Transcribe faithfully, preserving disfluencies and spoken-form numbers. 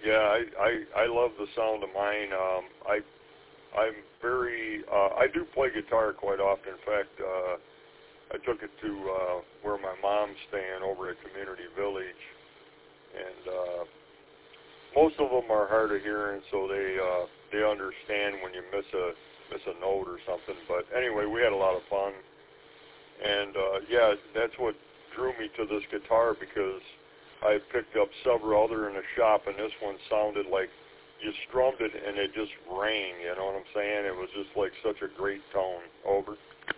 Yeah, I, I, I love the sound of mine. Um, I, I'm very, uh, I do play guitar quite often. In fact, uh, I took it to uh, where my mom's staying over at Community Village, and uh, most of them are hard of hearing, so they uh, they understand when you miss a miss a note or something. But anyway, we had a lot of fun, and uh, yeah, that's what drew me to this guitar, because I picked up several other in the shop, and this one sounded like you strummed it and it just rang. You know what I'm saying? It was just like such a great tone. Over.